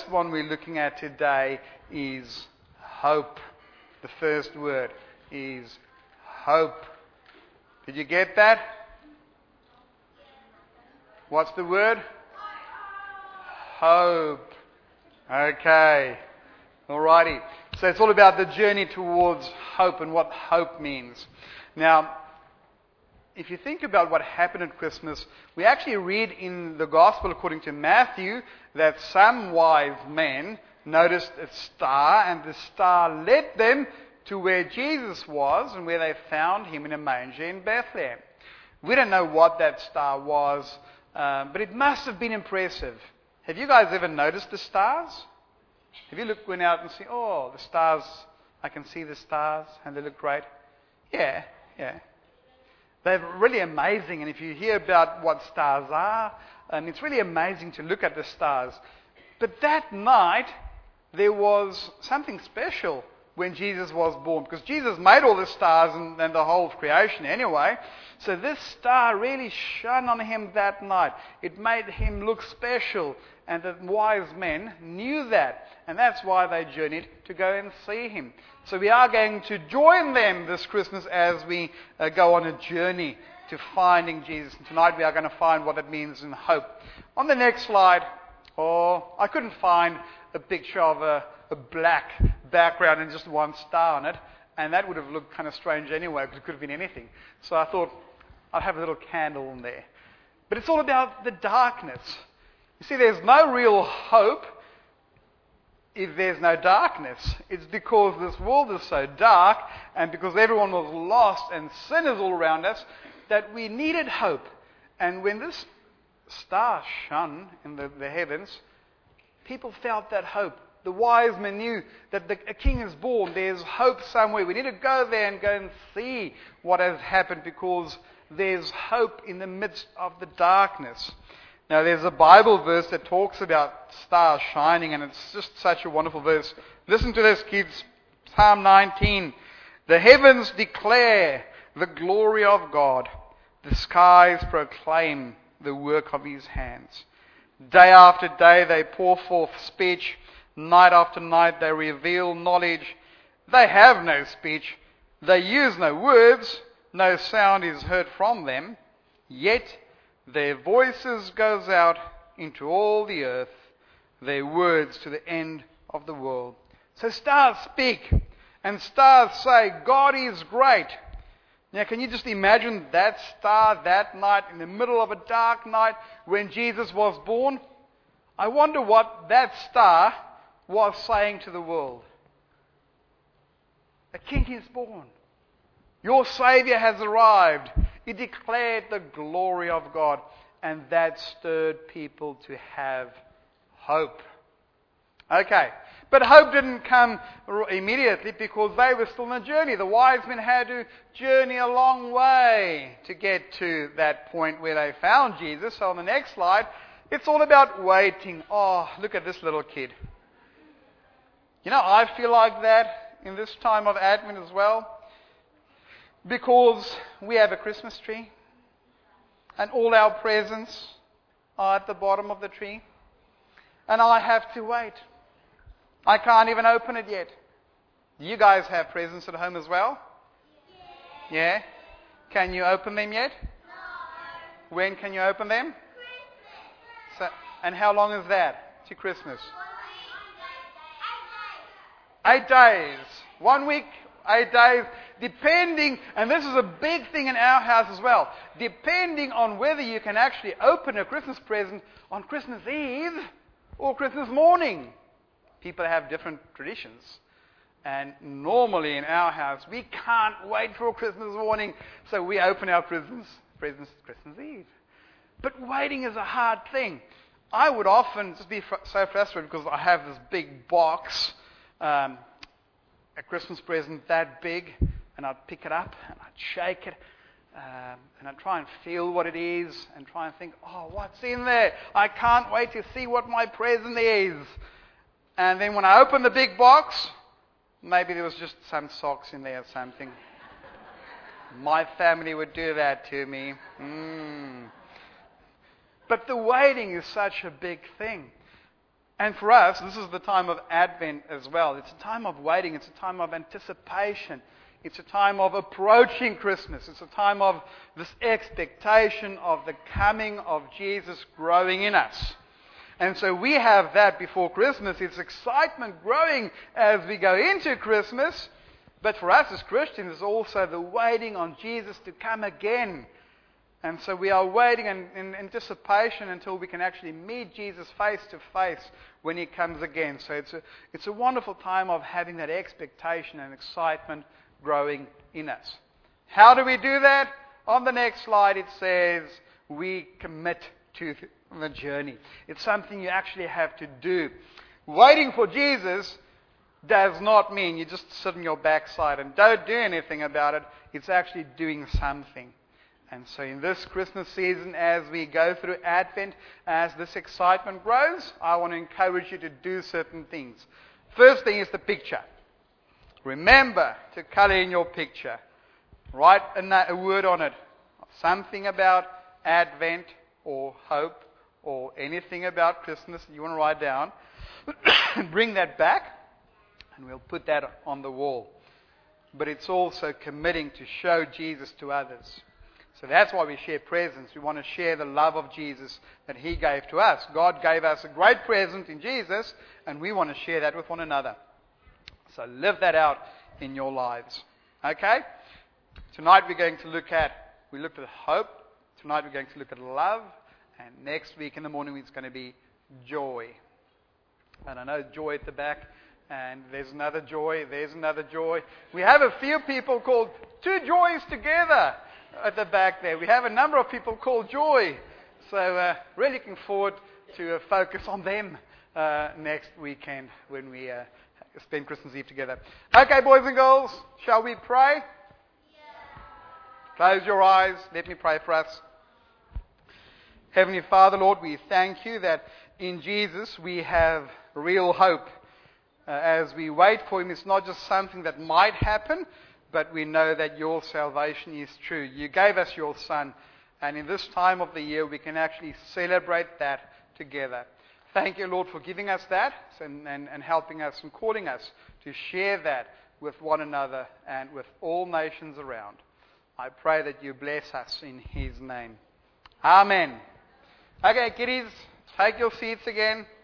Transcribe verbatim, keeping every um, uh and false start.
first one we're looking at today is hope. The first word is hope. Did you get that? What's the word? Hope. Okay. Alrighty. So it's all about the journey towards hope and what hope means. Now, if you think about what happened at Christmas, we actually read in the Gospel according to Matthew that some wise men noticed a star, and the star led them to where Jesus was and where they found him in a manger in Bethlehem. We don't know what that star was, um, but it must have been impressive. Have you guys ever noticed the stars? Have you looked, went out and seen, oh, the stars, I can see the stars and they look great? Yeah, yeah. They're really amazing, and if you hear about what stars are, um, it's really amazing to look at the stars. But that night, there was something special when Jesus was born, because Jesus made all the stars and, and the whole of creation anyway. So this star really shone on him that night. It made him look special, and the wise men knew that, and that's why they journeyed to go and see him. So we are going to join them this Christmas as we uh, go on a journey to finding Jesus. And tonight we are going to find what it means in hope. On the next slide, oh, I couldn't find a picture of a, a black background and just one star on it, and that would have looked kind of strange anyway, because it could have been anything. So I thought I'd have a little candle in there. But it's all about the darkness. You see, there's no real hope if there's no darkness. It's because this world is so dark, and because everyone was lost and sinners all around us, that we needed hope. And when this star shone in the, the heavens, people felt that hope. The wise men knew that the, a king is born. There's hope somewhere. We need to go there and go and see what has happened, because there's hope in the midst of the darkness. Now, there's a Bible verse that talks about stars shining, and it's just such a wonderful verse. Listen to this, kids. Psalm nineteen. The heavens declare the glory of God. The skies proclaim the work of his hands. Day after day they pour forth speech. Night after night they reveal knowledge. They have no speech. They use no words. No sound is heard from them. Yet their voices goes out into all the earth, their words to the end of the world. So stars speak, and stars say, God is great. Now, can you just imagine that star that night in the middle of a dark night when Jesus was born? I wonder what that star was saying to the world. A king is born. Your Savior has arrived. It declared the glory of God, and that stirred people to have hope. Okay, but hope didn't come immediately, because they were still on a journey. The wise men had to journey a long way to get to that point where they found Jesus. So on the next slide, it's all about waiting. Oh, look at this little kid. You know, I feel like that in this time of Advent as well, because we have a Christmas tree, and all our presents are at the bottom of the tree, and I have to wait. I can't even open it yet. You guys have presents at home as well? Yeah? Yeah? Can you open them yet? No. When can you open them? Christmas. So, and how long is that to Christmas? Eight days. One week, eight days, depending, and this is a big thing in our house as well, depending on whether you can actually open a Christmas present on Christmas Eve or Christmas morning. People have different traditions. And normally in our house, we can't wait for Christmas morning, so we open our presents, presents Christmas Eve. But waiting is a hard thing. I would often just be fr- so frustrated because I have this big box, um, a Christmas present that big, and I'd pick it up and I'd shake it, um, and I'd try and feel what it is and try and think, oh, what's in there? I can't wait to see what my present is. And then when I open the big box, maybe there was just some socks in there or something. My family would do that to me. Mm. But the waiting is such a big thing. And for us, this is the time of Advent as well. It's a time of waiting. It's a time of anticipation. It's a time of approaching Christmas. It's a time of this expectation of the coming of Jesus growing in us. And so we have that before Christmas. It's excitement growing as we go into Christmas. But for us as Christians, it's also the waiting on Jesus to come again. And so we are waiting in, in anticipation until we can actually meet Jesus face to face when He comes again. So it's a, it's a wonderful time of having that expectation and excitement growing in us. How do we do that? On the next slide it says we commit to the journey. It's something you actually have to do. Waiting for Jesus does not mean you just sit on your backside and don't do anything about it. It's actually doing something. And so in this Christmas season, as we go through Advent, as this excitement grows, I want to encourage you to do certain things. First thing is the picture. Remember to colour in your picture. Write a word on it. Something about Advent or hope or anything about Christmas that you want to write down. Bring that back and we'll put that on the wall. But it's also committing to show Jesus to others. So that's why we share presents. We want to share the love of Jesus that He gave to us. God gave us a great present in Jesus, and we want to share that with one another. So live that out in your lives. Okay? Tonight we're going to look at, we looked at hope. Tonight we're going to look at love. And next week in the morning it's going to be joy. And I know joy at the back. And there's another joy. There's another joy. We have a few people called Two Joys Together at the back there. We have a number of people called Joy. So uh, really looking forward to uh, focus on them uh, next weekend when we uh, spend Christmas Eve together. Okay, boys and girls, shall we pray? Yeah. Close your eyes. Let me pray for us. Heavenly Father, Lord, we thank You that in Jesus we have real hope. Uh, as we wait for Him, it's not just something that might happen, but we know that Your salvation is true. You gave us Your Son, and in this time of the year we can actually celebrate that together. Thank You, Lord, for giving us that and, and, and helping us and calling us to share that with one another and with all nations around. I pray that You bless us in His name. Amen. Okay, kiddies, take your seats again.